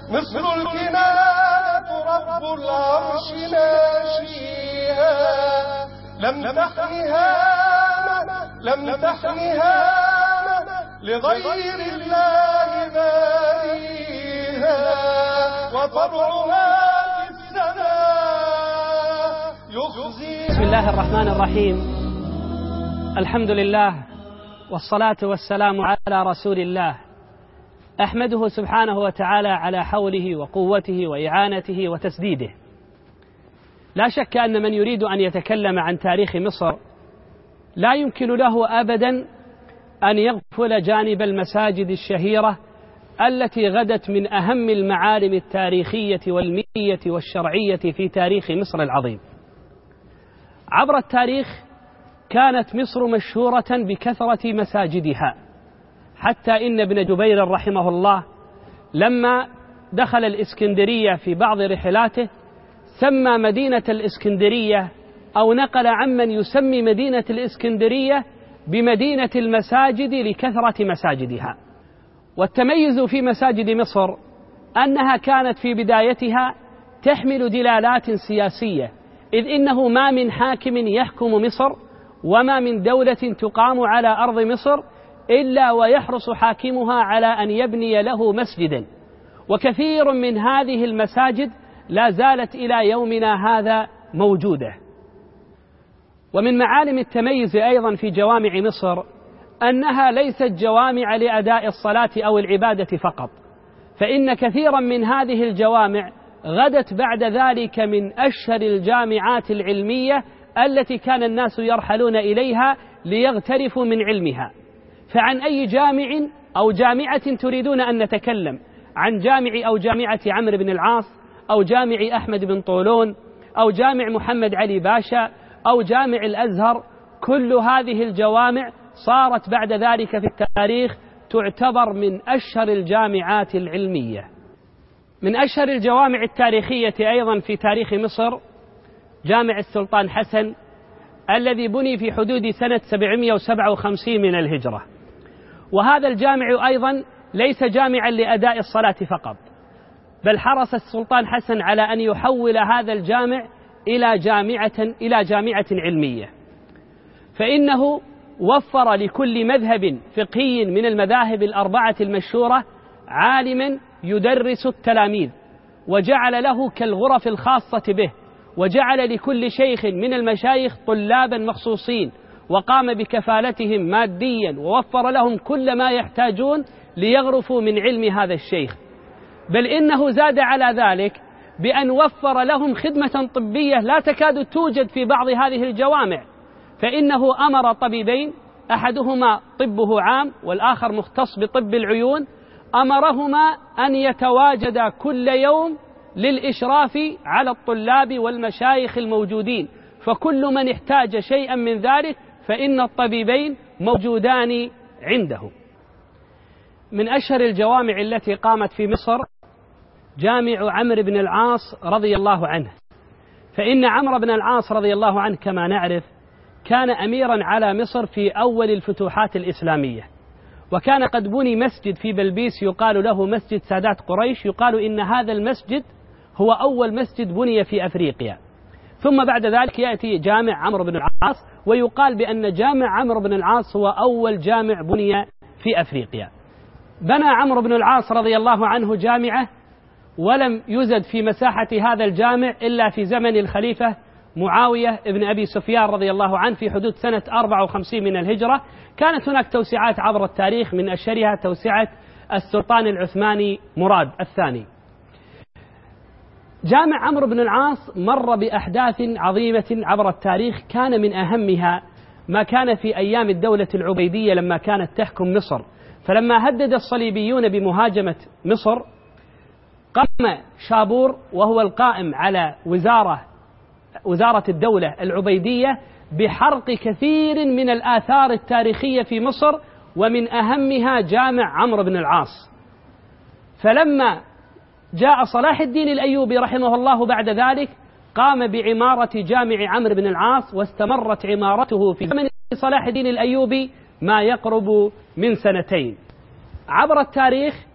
مصر الكنانة رب العرش ناشيها، لم تحنها لغير الله باريها، وطبعها في السماء يخزي. بسم الله الرحمن الرحيم. الحمد لله والصلاة والسلام على رسول الله، أحمده سبحانه وتعالى على حوله وقوته وإعانته وتسديده. لا شك أن من يريد أن يتكلم عن تاريخ مصر لا يمكن له أبدا أن يغفل جانب المساجد الشهيرة التي غدت من أهم المعالم التاريخية والعلمية والشرعية في تاريخ مصر العظيم. عبر التاريخ كانت مصر مشهورة بكثرة مساجدها، حتى إن ابن جبير رحمه الله لما دخل الإسكندرية في بعض رحلاته سمى مدينة الإسكندرية أو نقل عمن يسمي مدينة الإسكندرية بمدينة المساجد لكثرة مساجدها. والتميز في مساجد مصر أنها كانت في بدايتها تحمل دلالات سياسية، إذ إنه ما من حاكم يحكم مصر وما من دولة تقام على أرض مصر إلا ويحرص حاكمها على أن يبني له مسجدا، وكثير من هذه المساجد لا زالت إلى يومنا هذا موجودة. ومن معالم التميز أيضا في جوامع مصر أنها ليست جوامع لأداء الصلاة أو العبادة فقط، فإن كثيرا من هذه الجوامع غدت بعد ذلك من أشهر الجامعات العلمية التي كان الناس يرحلون إليها ليغترفوا من علمها. فعن أي جامع أو جامعة تريدون أن نتكلم؟ عن جامع أو جامعة عمرو بن العاص، أو جامع أحمد بن طولون، أو جامع محمد علي باشا، أو جامع الأزهر، كل هذه الجوامع صارت بعد ذلك في التاريخ تعتبر من أشهر الجامعات العلمية. من أشهر الجوامع التاريخية أيضا في تاريخ مصر جامع السلطان حسن الذي بني في حدود سنة 757 من الهجرة. وهذا الجامع أيضا ليس جامعا لأداء الصلاة فقط، بل حرص السلطان حسن على أن يحول هذا الجامع إلى جامعة علمية، فإنه وفر لكل مذهب فقهي من المذاهب الأربعة المشهورة عالما يدرس التلاميذ، وجعل له كالغرف الخاصة به، وجعل لكل شيخ من المشايخ طلابا مخصوصين، وقام بكفالتهم ماديا، ووفر لهم كل ما يحتاجون ليغرفوا من علم هذا الشيخ. بل إنه زاد على ذلك بأن وفر لهم خدمة طبية لا تكاد توجد في بعض هذه الجوامع، فإنه أمر طبيبين، أحدهما طبه عام والآخر مختص بطب العيون، أمرهما أن يتواجدا كل يوم للإشراف على الطلاب والمشايخ الموجودين، فكل من احتاج شيئا من ذلك فإن الطبيبين موجودان عنده. من أشهر الجوامع التي قامت في مصر جامع عمرو بن العاص رضي الله عنه، فإن عمرو بن العاص رضي الله عنه كما نعرف كان أميرا على مصر في أول الفتوحات الإسلامية، وكان قد بني مسجد في بلبيس يقال له مسجد سادات قريش، يقال إن هذا المسجد هو أول مسجد بني في أفريقيا. ثم بعد ذلك يأتي جامع عمرو بن العاص، ويقال بأن جامع عمرو بن العاص هو أول جامع بني في أفريقيا. بنى عمرو بن العاص رضي الله عنه جامعة، ولم يزد في مساحة هذا الجامع إلا في زمن الخليفة معاوية ابن أبي سفيان رضي الله عنه في حدود سنة 54 من الهجرة. كانت هناك توسعات عبر التاريخ، من أشهرها توسعة السلطان العثماني مراد الثاني. جامع عمرو بن العاص مر بأحداث عظيمة عبر التاريخ، كان من أهمها ما كان في أيام الدولة العبيدية لما كانت تحكم مصر، فلما هدد الصليبيون بمهاجمة مصر قام شابور وهو القائم على وزارة الدولة العبيدية بحرق كثير من الآثار التاريخية في مصر، ومن أهمها جامع عمرو بن العاص. فلما جاء صلاح الدين الأيوبي رحمه الله بعد ذلك قام بعمارة جامع عمرو بن العاص، واستمرت عمارته في زمن صلاح الدين الأيوبي ما يقرب من 2 سنين. عبر التاريخ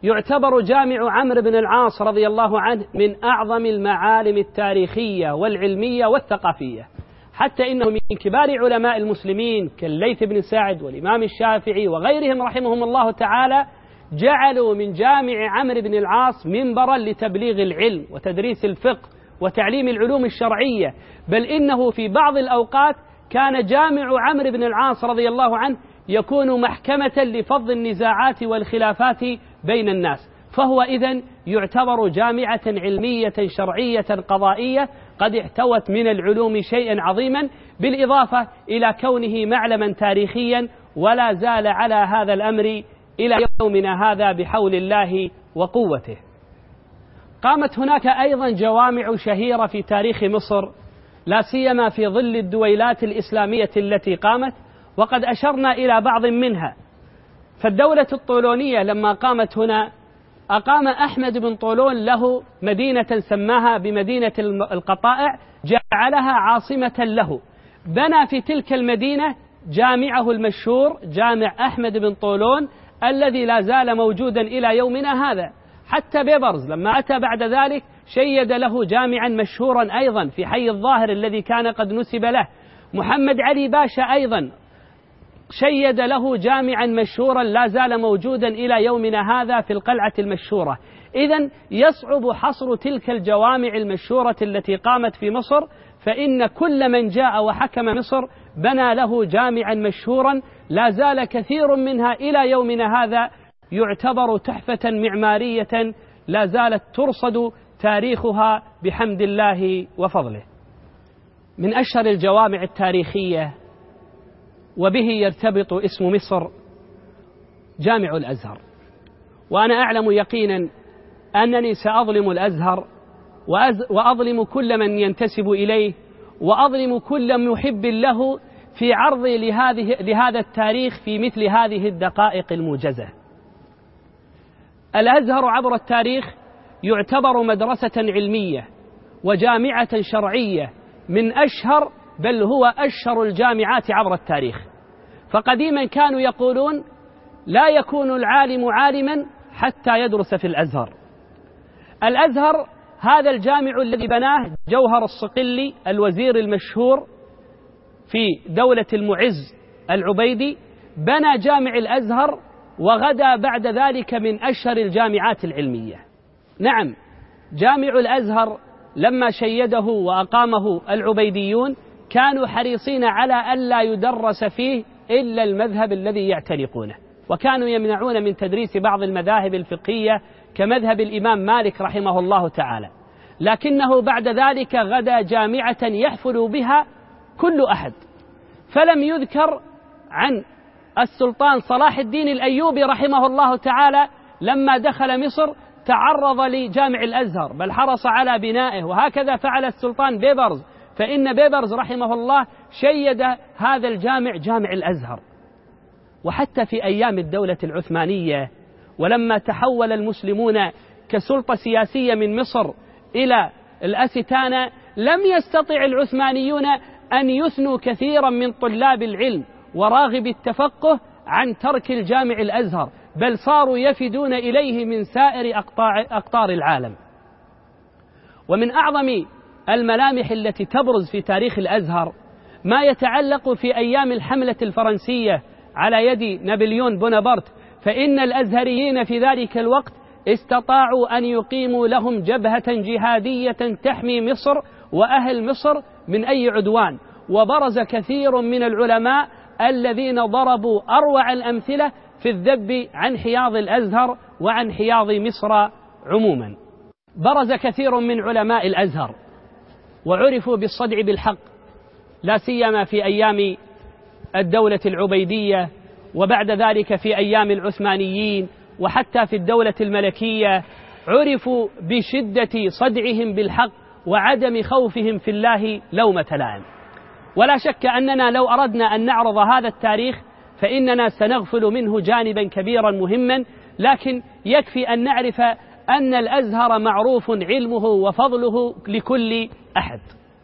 يعتبر جامع عمرو بن العاص رضي الله عنه من أعظم المعالم التاريخية والعلمية والثقافية، حتى إنه من كبار علماء المسلمين كالليث بن سعد والإمام الشافعي وغيرهم رحمهم الله تعالى جعلوا من جامع عمرو بن العاص منبرا لتبليغ العلم وتدريس الفقه وتعليم العلوم الشرعية، بل إنه في بعض الأوقات كان جامع عمرو بن العاص رضي الله عنه يكون محكمة لفض النزاعات والخلافات بين الناس، فهو إذن يعتبر جامعة علمية شرعية قضائية قد احتوت من العلوم شيئا عظيما، بالإضافة إلى كونه معلما تاريخيا، ولا زال على هذا الأمر إلى يومنا هذا بحول الله وقوته. قامت هناك أيضا جوامع شهيرة في تاريخ مصر، لا سيما في ظل الدويلات الإسلامية التي قامت، وقد أشرنا إلى بعض منها. فالدولة الطولونية لما قامت هنا أقام أحمد بن طولون له مدينة سماها بمدينة القطائع، جعلها عاصمة له، بنى في تلك المدينة جامعه المشهور جامع أحمد بن طولون الذي لا زال موجودا إلى يومنا هذا. حتى بيبرز لما أتى بعد ذلك شيد له جامعا مشهورا أيضا في حي الظاهر الذي كان قد نسب له. محمد علي باشا أيضا شيد له جامعا مشهورا لا زال موجودا إلى يومنا هذا في القلعة المشهورة. إذن يصعب حصر تلك الجوامع المشهورة التي قامت في مصر، فإن كل من جاء وحكم مصر بنى له جامعا مشهورا لا زال كثير منها إلى يومنا هذا يعتبر تحفة معمارية لا زالت ترصد تاريخها بحمد الله وفضله. من أشهر الجوامع التاريخية وبه يرتبط اسم مصر جامع الأزهر، وأنا أعلم يقينا أنني سأظلم الأزهر وأظلم كل من ينتسب إليه، وأظلم كل محب له في عرضي لهذا التاريخ في مثل هذه الدقائق الموجزة. الأزهر عبر التاريخ يعتبر مدرسة علمية وجامعة شرعية من أشهر بل هو أشهر الجامعات عبر التاريخ. فقديما كانوا يقولون لا يكون العالم عالما حتى يدرس في الأزهر. الأزهر هذا الجامع الذي بناه جوهر الصقلي الوزير المشهور في دولة المعز العبيدي، بنى جامع الأزهر وغدا بعد ذلك من أشهر الجامعات العلمية. نعم، جامع الأزهر لما شيده وأقامه العبيديون كانوا حريصين على ألا يدرس فيه إلا المذهب الذي يعتنقونه، وكانوا يمنعون من تدريس بعض المذاهب الفقهية كمذهب الإمام مالك رحمه الله تعالى. لكنه بعد ذلك غدا جامعة يحفل بها كل أحد، فلم يذكر عن السلطان صلاح الدين الأيوبي رحمه الله تعالى لما دخل مصر تعرض لجامع الأزهر بل حرص على بنائه، وهكذا فعل السلطان بيبرز، فإن بيبرز رحمه الله شيد هذا الجامع جامع الأزهر. وحتى في أيام الدولة العثمانية ولما تحول المسلمون كسلطة سياسية من مصر إلى الأستانة لم يستطع العثمانيون أن يثنوا كثيرا من طلاب العلم وراغب التفقه عن ترك الجامع الأزهر، بل صاروا يفدون إليه من سائر أقطار العالم. ومن أعظم الملامح التي تبرز في تاريخ الأزهر ما يتعلق في أيام الحملة الفرنسية على يد نابليون بونابرت، فإن الأزهريين في ذلك الوقت استطاعوا أن يقيموا لهم جبهة جهادية تحمي مصر وأهل مصر من أي عدوان، وبرز كثير من العلماء الذين ضربوا أروع الأمثلة في الذب عن حياض الأزهر وعن حياض مصر عموما. برز كثير من علماء الأزهر وعرفوا بالصدع بالحق، لا سيما في أيام الدولة العبيدية، وبعد ذلك في أيام العثمانيين، وحتى في الدولة الملكية عرفوا بشدة صدعهم بالحق وعدم خوفهم في الله لومة لائم. ولا شك أننا لو أردنا أن نعرض هذا التاريخ فإننا سنغفل منه جانبا كبيرا مهما، لكن يكفي أن نعرف أن الأزهر معروف علمه وفضله لكل أحد.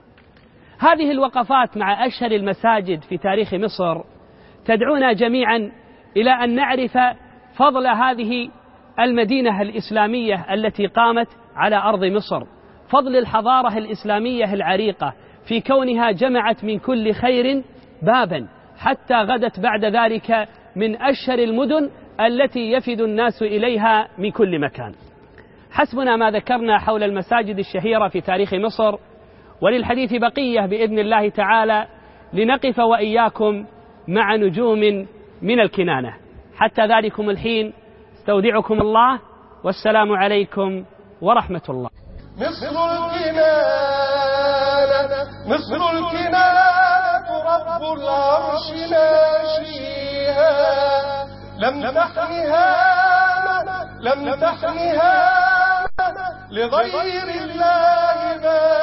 هذه الوقفات مع أشهر المساجد في تاريخ مصر تدعونا جميعا إلى أن نعرف فضل هذه المدينة الإسلامية التي قامت على أرض مصر، فضل الحضارة الإسلامية العريقة في كونها جمعت من كل خير بابا، حتى غدت بعد ذلك من أشهر المدن التي يفد الناس إليها من كل مكان. حسبنا ما ذكرنا حول المساجد الشهيرة في تاريخ مصر، وللحديث بقية بإذن الله تعالى لنقف وإياكم مع نجوم من الكنانة. حتى ذلكم الحين استودعكم الله، والسلام عليكم ورحمة الله. مصر الكنانة رب العرش ناشيها، لم تحنها لغير الله